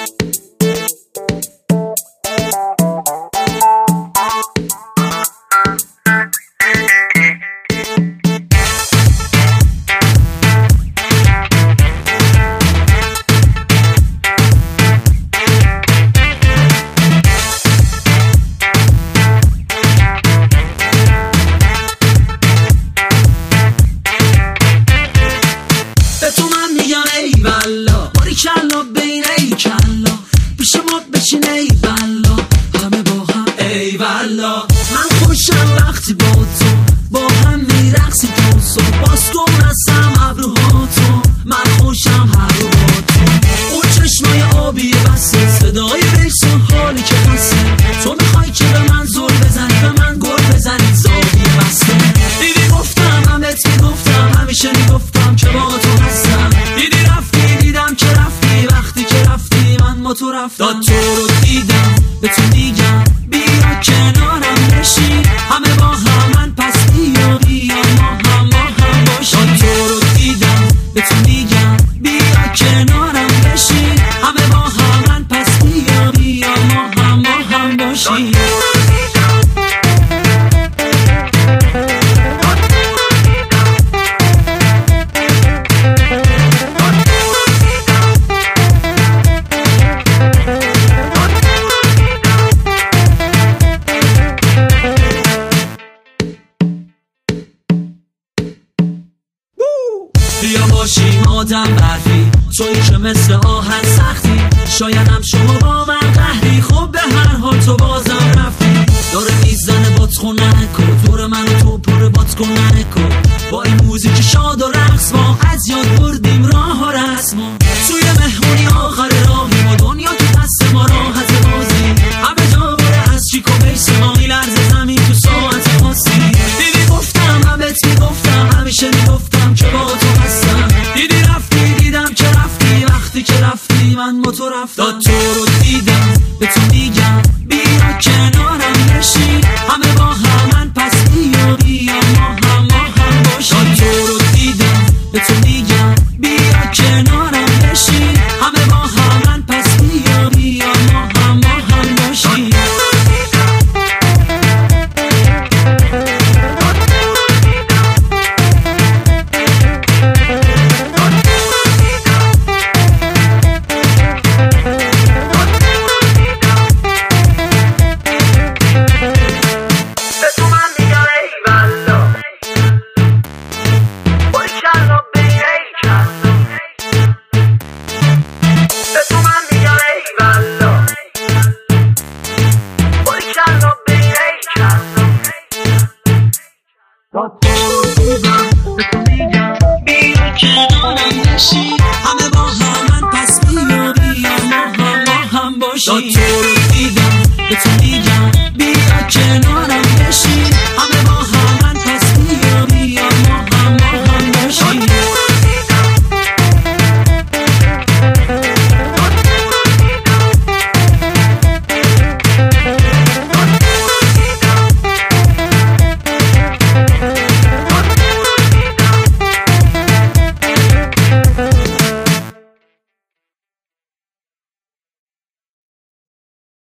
کلا بین ای کلا پیش ما بشین ای بلا همه با هم ای والا. من خوشم وقتی با تو با هم میرقصی تو صبح باز کن رسم ابروها تو. من خوشم هر رو با تو اون چشمای آبی بسه صدای بیس و حالی که خسته. تو میخوای که به من زل بزنی به من گل بزنی زاوی بسته. دیدی گفتم همت میگفتم همیشه میگفتم که با تو هستم. دیدی رفتی دیدم که رفتی وقتی که رفتی من با تو رفتم. تو رو دیدم به تو میگم بیا کنارم بشی همه با هم من پس بیا ما هم باشیم. تو رو دیدم به تو میگم بیا کنارم بشی همه با هم من پس بیا ما هم باشیم. بیا باشیم آدم برفی تویی که مثل آهن سختی. شایدم شما با من قهری خب به هر حال تو بازم رفتی. داره میزنه بات خونه کن دور من و تو پر بات کنه کن. با این موزیک شاد و رقص ما از یاد بردیم راه و رسم. توی مهمونی آخر راهیم و دنیا تو دست ما راحت بازی. همه جا بره از چیک و بیس ما میلرزه زمین تو ساعت خاصی. دیدی گفتم همت میگفتم همیشه میگفتم که با تو هستم. دیدی رفتی دیدم که رفتی وقتی که رفتی من با تو رفتم. تو رو